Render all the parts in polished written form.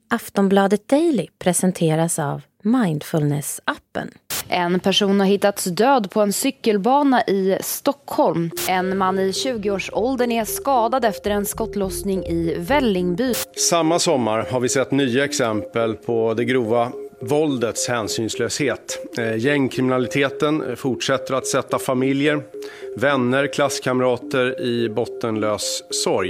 Aftonbladet Daily presenteras av Mindfulness-appen. En person har hittats död på en cykelbana i Stockholm. En man i 20-årsåldern är skadad efter en skottlossning i Vällingby. Samma sommar har vi sett nya exempel på det grova våldets hänsynslöshet. Gängkriminaliteten fortsätter att sätta familjer, vänner, klasskamrater i bottenlös sorg.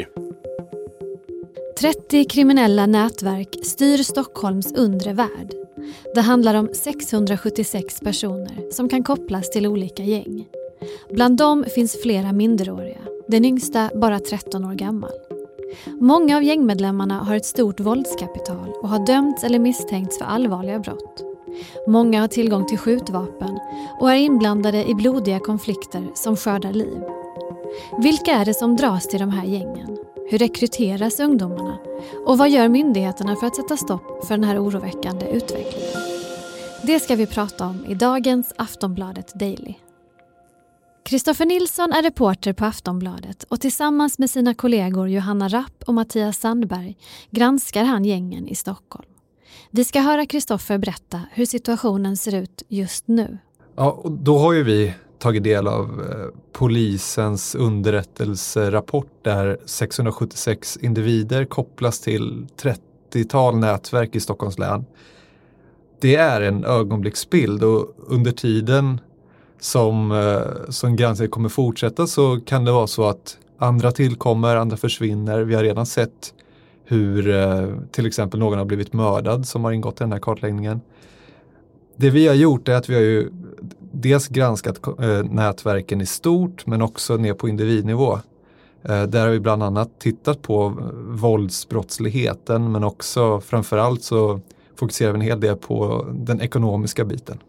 30 kriminella nätverk styr Stockholms undre värld. Det handlar om 676 personer som kan kopplas till olika gäng. Bland dem finns flera minderåriga, den yngsta bara 13 år gammal. Många av gängmedlemmarna har ett stort våldskapital och har dömts eller misstänkts för allvarliga brott. Många har tillgång till skjutvapen och är inblandade i blodiga konflikter som skördar liv. Vilka är det som dras till de här gängen? Hur rekryteras ungdomarna? Och vad gör myndigheterna för att sätta stopp för den här oroväckande utvecklingen? Det ska vi prata om i dagens Aftonbladet Daily. Kristoffer Nilsson är reporter på Aftonbladet och tillsammans med sina kollegor Johanna Rapp och Mattias Sandberg granskar han gängen i Stockholm. Vi ska höra Kristoffer berätta hur situationen ser ut just nu. Ja, och då har ju vi tagit del av polisens underrättelserapport där 676 individer kopplas till 30-tal nätverk i Stockholms län. Det är en ögonblicksbild och under tiden som granskningen kommer fortsätta så kan det vara så att andra tillkommer, andra försvinner. Vi har redan sett hur till exempel någon har blivit mördad som har ingått i den här kartläggningen. Det vi har gjort är att vi har ju dels granskat nätverken i stort men också ner på individnivå. Där har vi bland annat tittat på våldsbrottsligheten men också framförallt så fokuserar vi en hel del på den ekonomiska biten.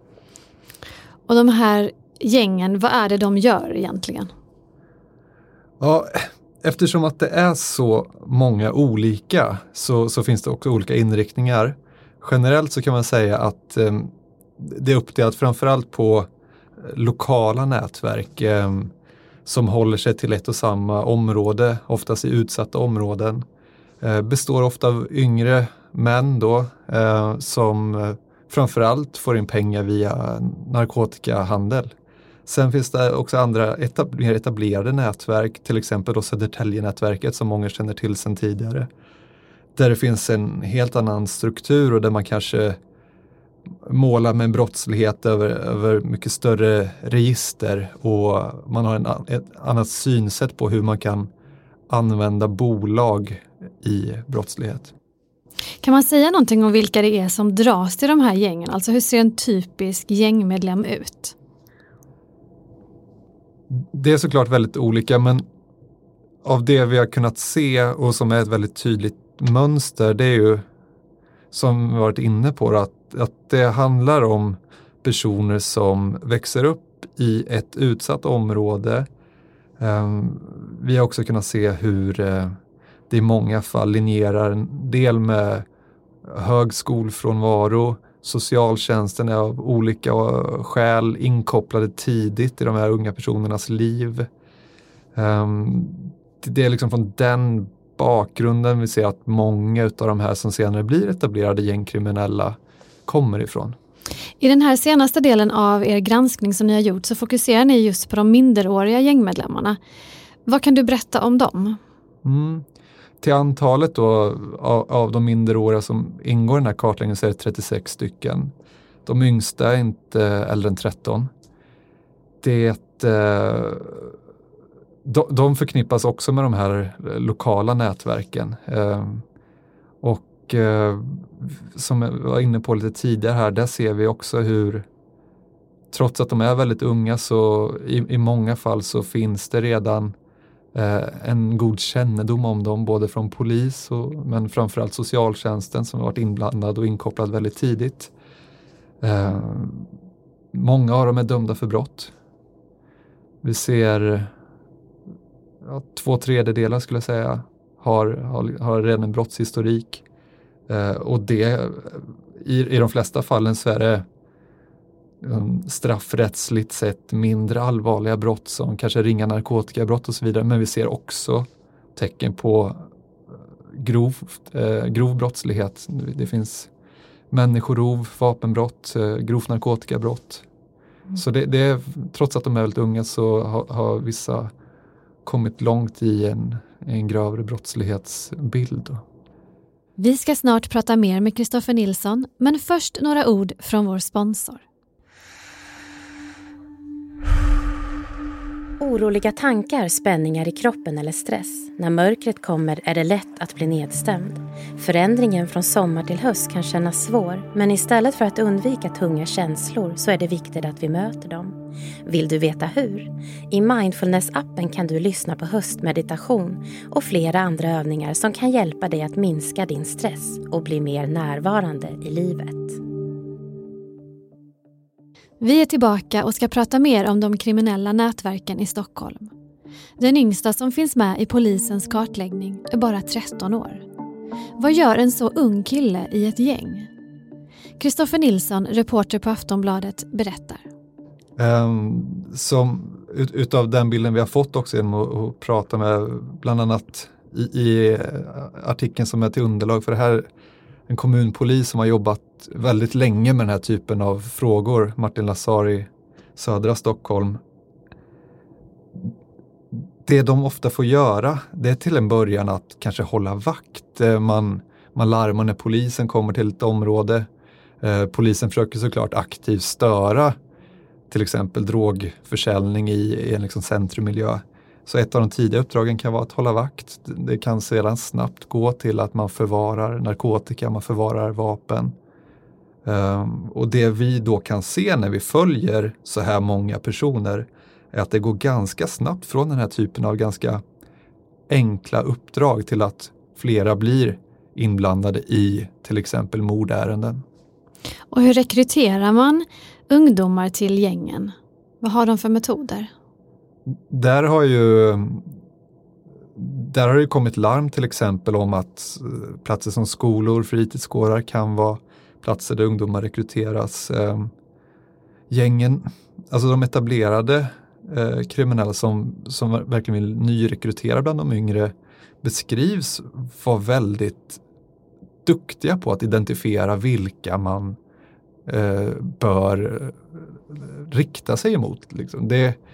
Och de här gängen, vad är det de gör egentligen? Ja, eftersom att det är så många olika så finns det också olika inriktningar. Generellt så kan man säga att det är uppdelat framförallt på lokala nätverk som håller sig till ett och samma område, oftast i utsatta områden. Består ofta av yngre män då som framförallt får in pengar via narkotikahandel. Sen finns det också andra mer etablerade nätverk, till exempel då Södertälje-nätverket som många känner till sedan tidigare. Där det finns en helt annan struktur och där man kanske målar med en brottslighet över mycket större register och man har ett annat synsätt på hur man kan använda bolag i brottslighet. Kan man säga någonting om vilka det är som dras till de här gängen? Alltså hur ser en typisk gängmedlem ut? Det är såklart väldigt olika men av det vi har kunnat se och som är ett väldigt tydligt mönster det är ju som vi varit inne på att det handlar om personer som växer upp i ett utsatt område. Vi har också kunnat se hur det i många fall linjerar en del med hög skolfrånvaro. Socialtjänsten är av olika skäl inkopplade tidigt i de här unga personernas liv. Det är liksom från den bakgrunden vi ser att många av de här som senare blir etablerade gängkriminella kommer ifrån. I den här senaste delen av er granskning som ni har gjort så fokuserar ni just på de minderåriga gängmedlemmarna. Vad kan du berätta om dem? Till antalet då, av de minderåriga som ingår i den här kartläggningen så är det 36 stycken. De yngsta är inte äldre än 13. De förknippas också med de här lokala nätverken. Och som jag var inne på lite tidigare här, där ser vi också hur trots att de är väldigt unga så i många fall så finns det redan en god kännedom om dem både från polis men framförallt socialtjänsten som har varit inblandad och inkopplad väldigt tidigt. Många av dem är dömda för brott. Vi ser 2/3 skulle jag säga har redan en brottshistorik. Och det i de flesta fallen så är det straffrättsligt sett mindre allvarliga brott som kanske ringa narkotikabrott och så vidare. Men vi ser också tecken på grov brottslighet. Det finns människorov, vapenbrott, grovt narkotikabrott. Så det är, trots att de är väldigt unga så har vissa kommit långt i en grövre brottslighetsbild. Vi ska snart prata mer med Kristoffer Nilsson, men först några ord från vår sponsor. Oroliga tankar, spänningar i kroppen eller stress. När mörkret kommer är det lätt att bli nedstämd. Förändringen från sommar till höst kan kännas svår, men istället för att undvika tunga känslor så är det viktigt att vi möter dem. Vill du veta hur? I Mindfulness-appen kan du lyssna på höstmeditation och flera andra övningar som kan hjälpa dig att minska din stress och bli mer närvarande i livet. Vi är tillbaka och ska prata mer om de kriminella nätverken i Stockholm. Den yngsta som finns med i polisens kartläggning är bara 13 år. Vad gör en så ung kille i ett gäng? Kristoffer Nilsson, reporter på Aftonbladet, berättar. Utav den bilden vi har fått också genom att prata med bland annat i artikeln som är till underlag för det här, en kommunpolis som har jobbat väldigt länge med den här typen av frågor, Martin Lazari, södra Stockholm. Det de ofta får göra, det är till en början att kanske hålla vakt. Man larmar när polisen kommer till ett område. Polisen försöker såklart aktivt störa till exempel drogförsäljning i en liksom centrummiljö. Så ett av de tidiga uppdragen kan vara att hålla vakt. Det kan sedan snabbt gå till att man förvarar narkotika, man förvarar vapen. Och det vi då kan se när vi följer så här många personer är att det går ganska snabbt från den här typen av ganska enkla uppdrag till att flera blir inblandade i till exempel mordärenden. Och hur rekryterar man ungdomar till gängen? Vad har de för metoder? Där har det kommit larm till exempel om att platser som skolor, fritidsgårdar kan vara platser där ungdomar rekryteras. Gängen, alltså de etablerade kriminella som verkligen vill nyrekrytera bland de yngre beskrivs vara väldigt duktiga på att identifiera vilka man bör rikta sig emot. Liksom.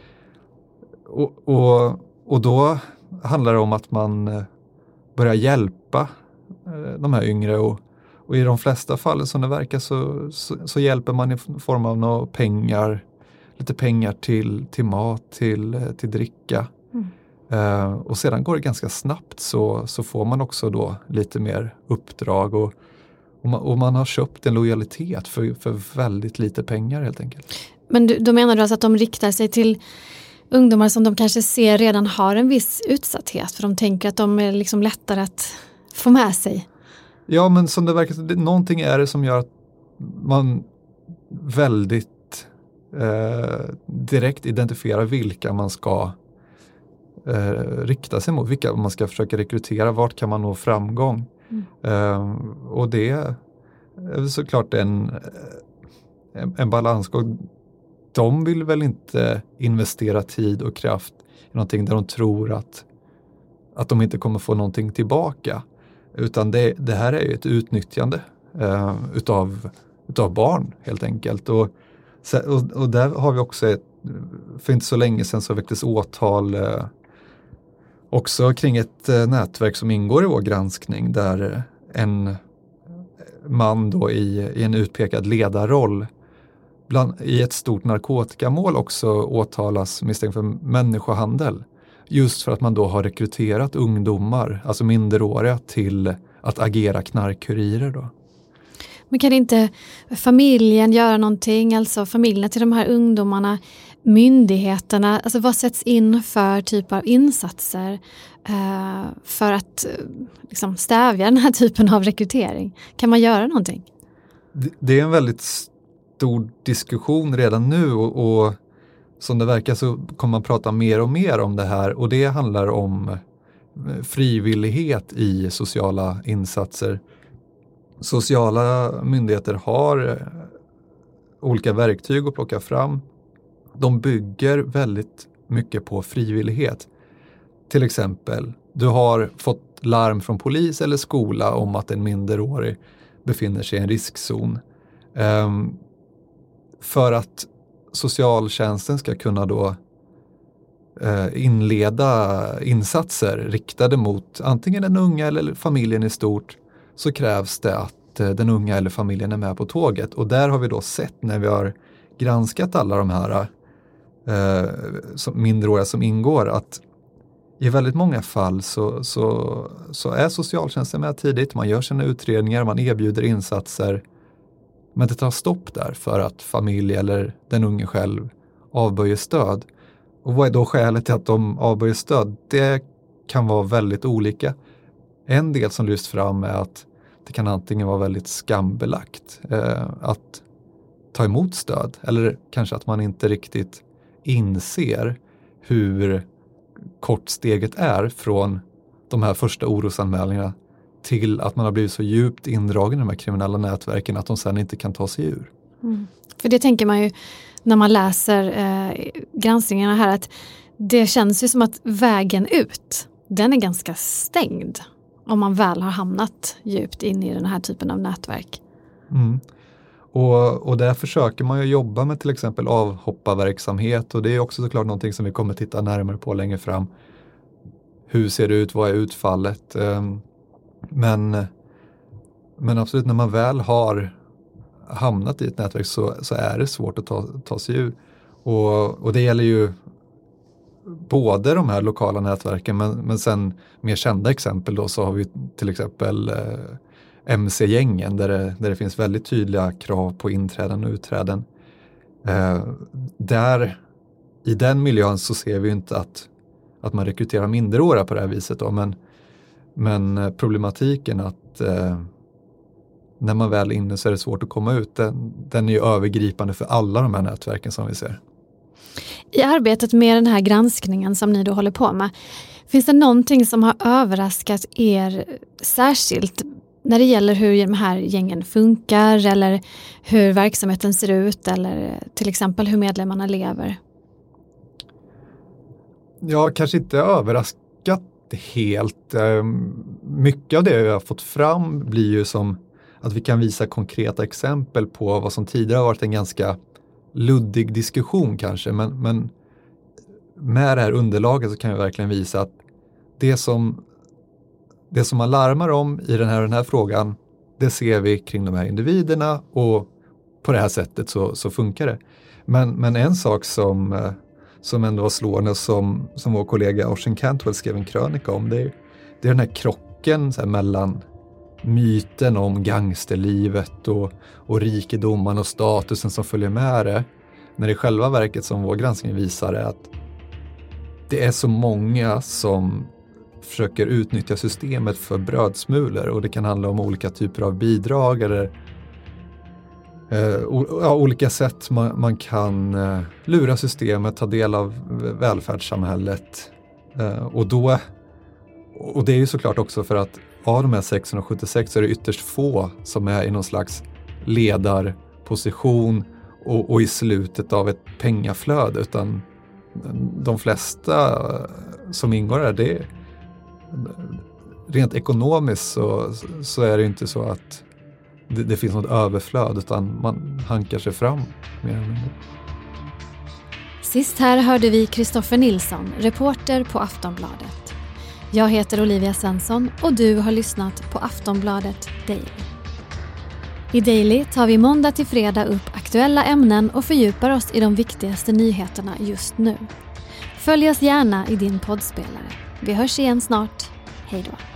Och då handlar det om att man börjar hjälpa de här yngre och i de flesta fall som det verkar så hjälper man i form av några pengar, lite pengar till mat, till dricka. Och sedan går det ganska snabbt så får man också då lite mer uppdrag och man har köpt en lojalitet för väldigt lite pengar helt enkelt. Men då menar du alltså att de riktar sig till ungdomar som de kanske ser redan har en viss utsatthet, för de tänker att de är liksom lättare att få med sig? Ja, men som det verkar, någonting är det som gör att man väldigt direkt identifierar vilka man ska rikta sig mot, vilka man ska försöka rekrytera, vart kan man nå framgång. Och det är såklart en balansgång. De vill väl inte investera tid och kraft i någonting där de tror att de inte kommer få någonting tillbaka. Utan det här är ju ett utnyttjande utav barn helt enkelt. Och där har vi också för inte så länge sedan så väcktes åtal också kring ett nätverk som ingår i vår granskning där en man då i en utpekad ledarroll i ett stort narkotikamål också åtalas misstänkt för människohandel. Just för att man då har rekryterat ungdomar, alltså minderåriga, till att agera knarkkurirer då. Men kan inte familjen göra någonting, alltså familjerna till de här ungdomarna, myndigheterna, alltså vad sätts in för typ av insatser för att liksom stävja den här typen av rekrytering? Kan man göra någonting? Det är en väldigt stor diskussion redan nu och som det verkar så kommer man prata mer och mer om det här, och det handlar om frivillighet i sociala insatser. Sociala myndigheter har olika verktyg att plocka fram. De bygger väldigt mycket på frivillighet. Till exempel Du har fått larm från polis eller skola om att en minderårig befinner sig i en riskzon. För att socialtjänsten ska kunna då inleda insatser riktade mot antingen den unga eller familjen i stort, så krävs det att den unga eller familjen är med på tåget. Och där har vi då sett när vi har granskat alla de här minderåriga som ingår, att i väldigt många fall så är socialtjänsten med tidigt, man gör sina utredningar, man erbjuder insatser, men det tar stopp där för att familj eller den unge själv avböjer stöd. Och vad är då skälet till att de avböjer stöd? Det kan vara väldigt olika. En del som lyfts fram är att det kan antingen vara väldigt skambelagt att ta emot stöd, eller kanske att man inte riktigt inser hur kort steget är från de här första orosanmälningarna till att man har blivit så djupt indragen i de här kriminella nätverken att de sedan inte kan ta sig ur. Mm. För det tänker man ju när man läser granskningarna här, att det känns ju som att vägen ut, den är ganska stängd om man väl har hamnat djupt in i den här typen av nätverk. Mm. Och där försöker man ju jobba med till exempel avhopparverksamhet, och det är också såklart någonting som vi kommer titta närmare på längre fram. Hur ser det ut? Vad är utfallet? Men absolut, när man väl har hamnat i ett nätverk så är det svårt att ta sig ur. Och det gäller ju både de här lokala nätverken, men sen mer kända exempel då, så har vi till exempel MC-gängen där det finns väldigt tydliga krav på inträden och utträden. I den miljön så ser vi inte att man rekryterar minderåriga på det här viset då, men problematiken att när man väl är inne så är det svårt att komma ut, den är ju övergripande för alla de här nätverken som vi ser. I arbetet med den här granskningen som ni då håller på med, finns det någonting som har överraskat er särskilt när det gäller hur de här gängen funkar, eller hur verksamheten ser ut, eller till exempel hur medlemmarna lever? Ja, kanske inte överraskat helt. Mycket av det vi har fått fram blir ju som att vi kan visa konkreta exempel på vad som tidigare har varit en ganska luddig diskussion kanske, men med det här underlaget så kan vi verkligen visa att det som man larmar om i den här frågan, det ser vi kring de här individerna, och på det här sättet så funkar det. Men en sak som ändå var slående, som vår kollega Ocean Cantwell skrev en krönika om, det är den här krocken så här, mellan myten om gangsterlivet och rikedomen och statusen som följer med det, när det i själva verket, som vår granskning visar, är att det är så många som försöker utnyttja systemet för brödsmulor, och det kan handla om olika typer av bidrag eller olika sätt man kan lura systemet, ta del av välfärdssamhället, och det är ju såklart också för att av de här 676 så är det ytterst få som är i någon slags ledarposition och i slutet av ett pengaflöde, utan de flesta som ingår där, det är rent ekonomiskt så är det inte så att det finns något överflöd, utan man hankar sig fram mer eller mindre. Sist här hörde vi Kristoffer Nilsson, reporter på Aftonbladet. Jag heter Olivia Svensson och du har lyssnat på Aftonbladet Daily. I Daily tar vi måndag till fredag upp aktuella ämnen och fördjupar oss i de viktigaste nyheterna just nu. Följ oss gärna i din poddspelare. Vi hörs igen snart. Hej då!